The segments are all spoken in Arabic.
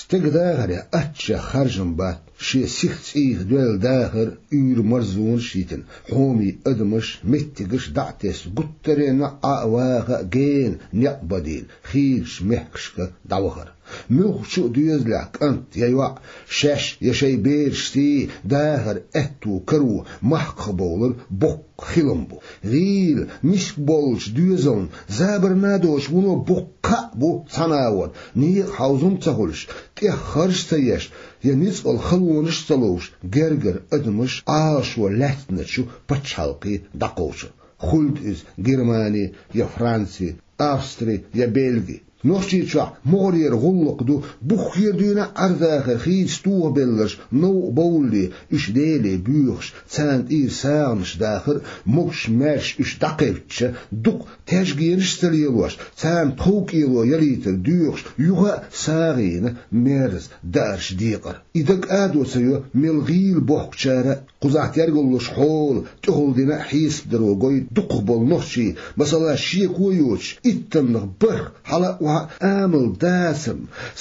استقداغر أتشا خرجن بات شي سيخت إيه دوال داخر إير مرزون شيتن حومي أدمش متقش دعتس قترين أعواغ جين نقبديل خيرش محكشك دعوغر ملخ شو ديزلك أنت يا شاش يا شي بيرشتي داهر أتو كرو محق بولر بق خلنبو غيل مش بولش ديزون زابر نادوش ونو بقا بو صناور نيق حوزم تهولش تخرج تيش ينيس الخلونش تلوش جرجر أدمش عاش ولاتنشو بتشالقي دقوش خلد إز جرماني يا فرنسي أستري يا بلغي نوشي شو مورير غلق دو بخير دينا أرذاخر خيل ستوه بلش نو بولي إش ديلي بيوخش ساند إير سانش داخر مش ماش إش دقيتش دوق تشجيرش سليلوش ساند توك إلو يليتر ديوخش يوغا ساغين ميرز دارش ديقر إذاك آدو سيو ملغيل بوخشارة قزعت يرغلوش حول تقول دينا حيس دروغوي دوق بول نوشي مثلا شيك ويوش إتن بر حلا آمل داسم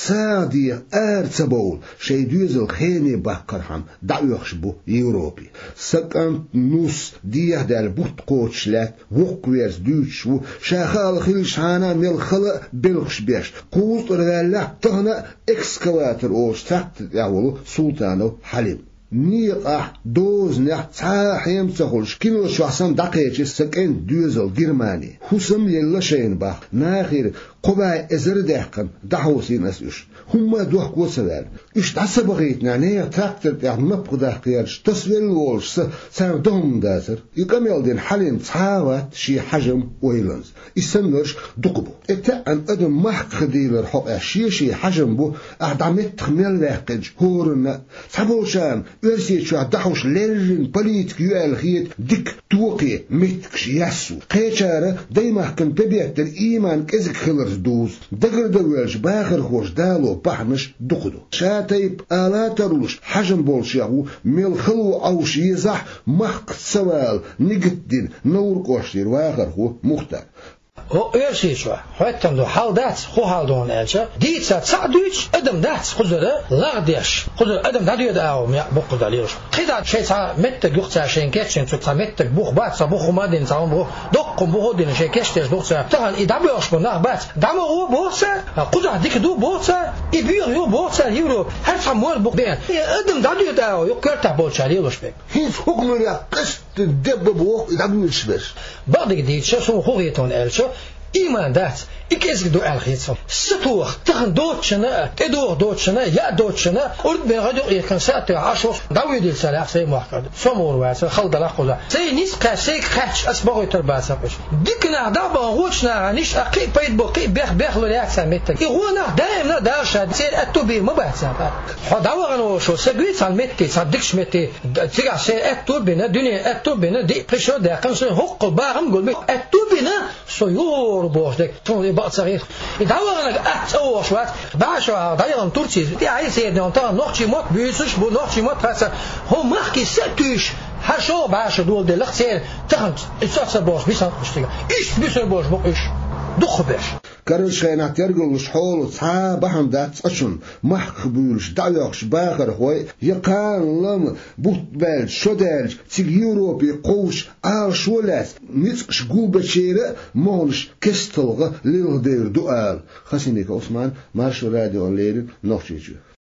سادي أرتبول شي دوزل خيني بكرهم دعوخش بو يوروبي سكنت نوس ديه دال بوت قوتشلات وقويرز دوتشو شاخال خيلش هانا ملخل بلخش بيش قوت رغالا تهنا اكسكواتر اوش تحت يعولو سلطانو حليم نيقح دوز نح تاحيم تخلش كيلو شخصان دقيقة سكن دوزل جرماني حسم يلا شين باخ ناخير قبا ازر دهقن دحوسين اسوش هما دوح قوسوال اش تعصب غيتنا نيا تراكتر يعمب قدح قيارش تصوير الولش سان دوم داسر يقام دين حليم تحاوات شي حجم ويلنز يسمرش دقبو اتا ان ادم محق خديل الحق شي حجم بو اعدامت تخميل لاقج هورنا تابوشان ارسي شو دحوش ليرن بوليتك يوال خيت ديك توقي متكش ياسو قيشاره دايما كن ببيت الايمان كزك خلر دوز دقر دوالش باخر خوش دالو بحنش دقدو شاتيب آلات روش حجم بولشيغو ملخلو أوش يزح محق سوال نقدين نور قوشتير واخر خو مختار o örsiyçwa hatta do haldat xo haldon elçe diitsa tsadüç adam dat xuzura lagdish xuzur adam da diyor da ya bu qudalıyor qida şeysa mette guqsa şeyin geçen tutsa mette buq batsa buq madin sa bu doqqum bu hodin şey keçtes doqsa tahan idabyoş bu nah bat damo o bosa quda dik do bosa ibir yo bosa euro her samor bu ben adam da diyor da yok körta bolçalıyormuş be hiç hukmu ya qist debbe bu idabyoş ver badig diitsa so xogeton elçe إيمان دات إكيز دو الخيصة ستوخ تخن دوتشنا تدور دوتشنا يا دوتشنا أرد بغدو يكن ساتر عشر داوي دي سلاح سي محكد سمور واسه خلد لقولا سي نسقى سي خاتش أسبوع ترباسة بش ديكنا دابا غوتشنا نيش أقي بيد بقي بيخ لو سامتك يغونا دائما دارشة سير أتوبي ما بحث حداوغ أنا شو سجيت سامتك صدقش متي تيجا سير أتوبينا دنيا أتوبينا دي بريشو ده كان سو حق باهم قول أتوبينا سيور بوشدك تون بعض صغير يدور أو شوات بعشرة دايرن تركي دي عايز يدونتان نوختي موت بيسوش بو نوختي موت هسا هو مخكي ستوش هشو بعشرة دول دي لختير تخنت إتصاص بوش بيسان مشتغل إيش بيسان بوش بقش دخبش كرش خينات يرجلش حول صعب هم دات أشون محق بيولش دعيقش باخر هوي يقان لم بوتبال شدالش تيج يوروبي قوش عارش ولاس نتقش قول بشيرة مولش كستلغة للغدير دوال خسينيك عثمان مارشو راديو ليرين نوخشيجو